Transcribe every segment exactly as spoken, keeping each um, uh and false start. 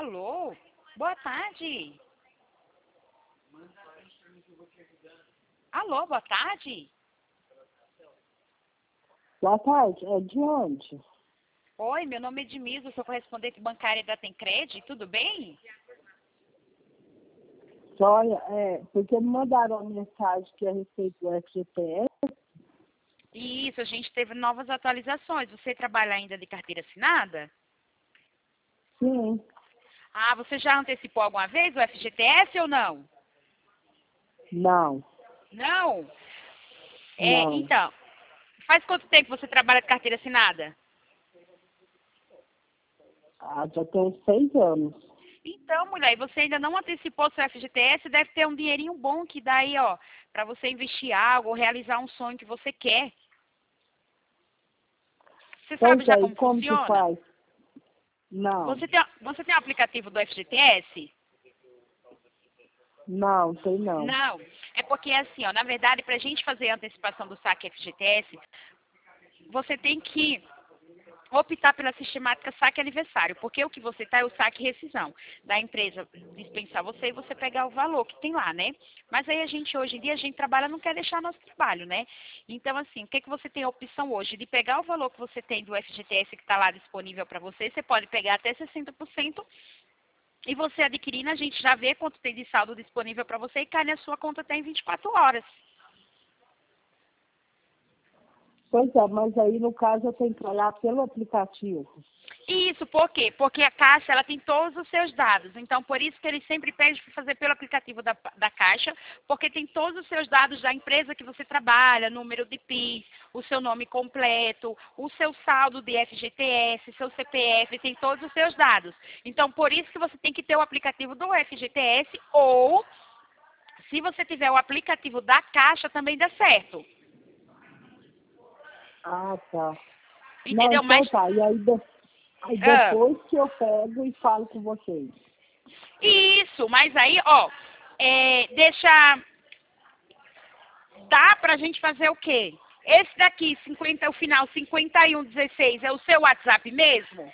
Alô? Boa tarde. Alô, boa tarde. Boa tarde, é de onde? Oi, meu nome é Edmilson, sou correspondente bancária da Tencred, tudo bem? Olha, é, porque me mandaram uma mensagem que é a respeito do F G T S. Isso, a gente teve novas atualizações. Você trabalha ainda de carteira assinada? Sim, Ah, você já antecipou alguma vez o F G T S ou não? não, Não? É, não. então, faz quanto tempo você trabalha de carteira assinada? Ah, já tem uns seis anos. Então, mulher, e você ainda não antecipou seu F G T S, deve ter um dinheirinho bom que dá aí, ó, para você investir algo ou realizar um sonho que você quer. Você sabe Pois já é, e como como que funciona? faz? Não, Você tem, você tem o aplicativo do F G T S? não, tem não. Não. É porque, assim, ó, na verdade, para a gente fazer a antecipação do saque F G T S, você tem que optar pela sistemática saque aniversário, porque o que você está é o saque rescisão da empresa dispensar você e você pegar o valor que tem lá, né? Mas aí a gente, hoje em dia, a gente trabalha, não quer deixar nosso trabalho, né? Então, assim, o que, que você tem a opção hoje? De pegar o valor que você tem do F G T S que está lá disponível para você, você pode pegar até sessenta por cento e você adquirindo, a gente já vê quanto tem de saldo disponível para você e cai na sua conta até em vinte e quatro horas. Pois é, mas aí no caso eu tenho que olhar pelo aplicativo. Isso, por quê? Porque a Caixa, ela tem todos os seus dados. Então, por isso que eles sempre pedem para fazer pelo aplicativo da, da Caixa, porque tem todos os seus dados da empresa que você trabalha, número de PIS, o seu nome completo, o seu saldo de F G T S, seu C P F, tem todos os seus dados. Então, por isso que você tem que ter o aplicativo do F G T S ou, se você tiver o aplicativo da Caixa, também dá certo. Ah, tá. Não, Entendeu? então Mas, tá. E aí, de- aí ah, depois que eu pego e falo com vocês. isso, mas aí, ó, é, deixa. Dá pra gente fazer o quê? Esse daqui, cinquenta, o final cinquenta e um dezesseis, é o seu WhatsApp mesmo?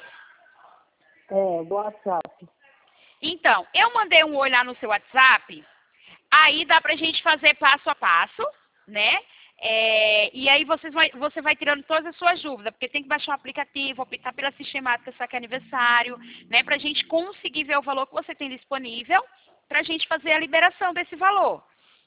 É, do WhatsApp. Então, eu mandei um oi lá no seu WhatsApp, aí dá pra gente fazer passo a passo, né? É, e aí vocês vai, você vai tirando todas as suas dúvidas, porque tem que baixar o aplicativo, optar pela sistemática saque aniversário, né? Pra gente conseguir ver o valor que você tem disponível, pra gente fazer a liberação desse valor.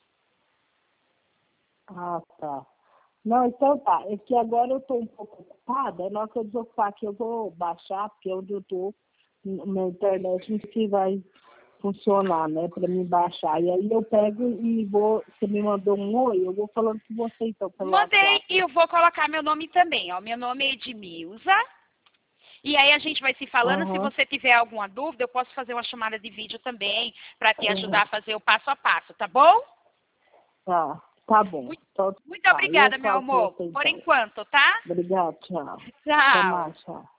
Ah, tá. Não, então tá. É que agora eu estou um pouco ocupada. É na hora que eu desocupar aqui, eu vou baixar, porque onde eu estou, na internet, não sei se vai funcionar, né, para me baixar. E aí eu pego e vou, você me mandou um oi, eu vou falando com você então, pelo Mandei WhatsApp. e eu vou colocar meu nome também, ó. Meu nome é Edmilza. E aí a gente vai se falando, se Aham. você tiver alguma dúvida, eu posso fazer uma chamada de vídeo também, para te ajudar a fazer o passo a passo, tá bom? Tá, tá bom. Muito, Então, muito tá. Eu obrigada, meu falo com amor. você Por então. enquanto, tá? Obrigado, tchau. Até Tchau. mais, tchau.